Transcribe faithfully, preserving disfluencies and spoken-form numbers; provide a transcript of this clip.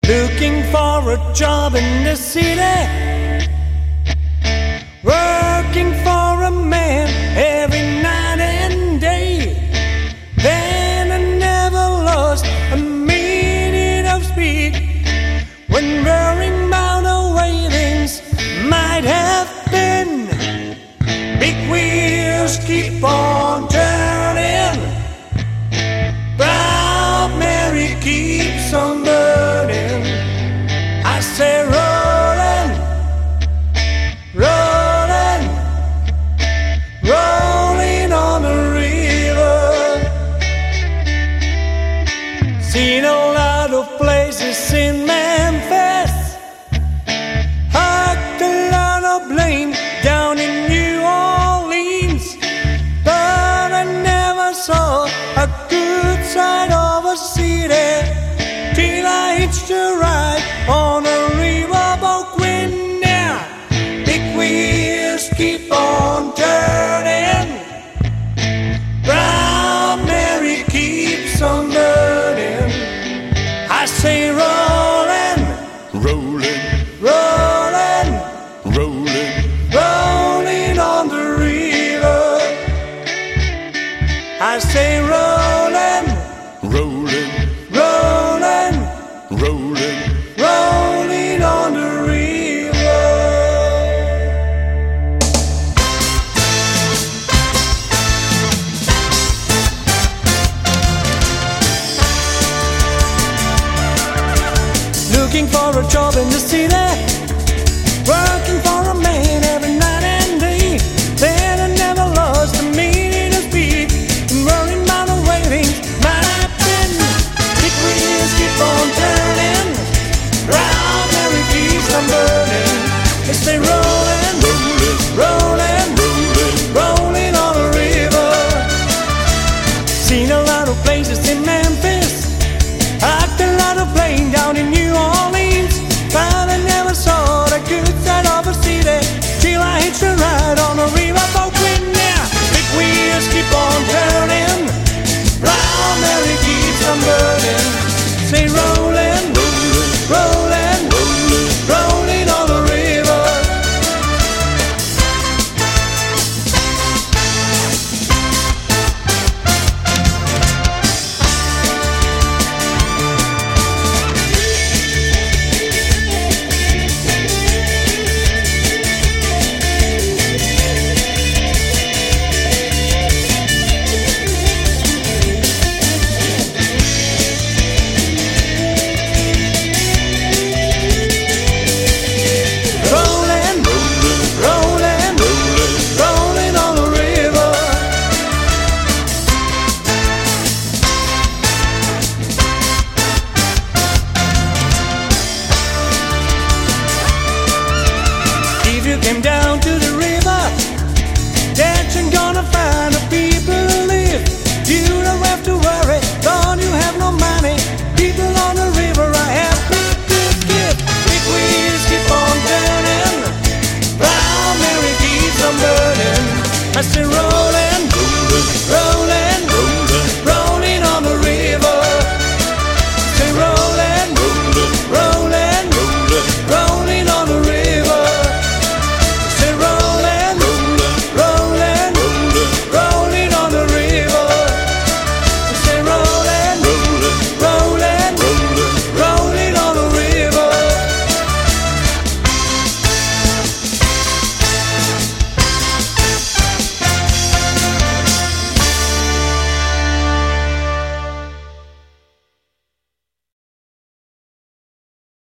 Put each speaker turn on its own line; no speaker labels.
Looking for a job in the city, working for a man every night and day. Then I never lost a minute of speed when roaring mountain waves might have been. Big wheels keep on turning, Proud Mary keeps on burning. I say rolling, rolling, rolling on the river. Seen a lot of places in Memphis, heard a lot of blame down in New Orleans, but I never saw a good side of a city till I hitched a ride on a riverboat wind. Now big wheels keep on turning, Proud Mary keeps on burning. I say rolling,
rolling,
rolling,
rolling,
rolling on the river. I say rolling,
rolling,
rolling,
rolling.
rolling on the river. Looking for a job in the city, working for a man every night and day. Then I never lost a minute of speed, and rolling mountain waiting might have been. Big wheels keep on turning, Proud Mary keeps on burning. It's the road.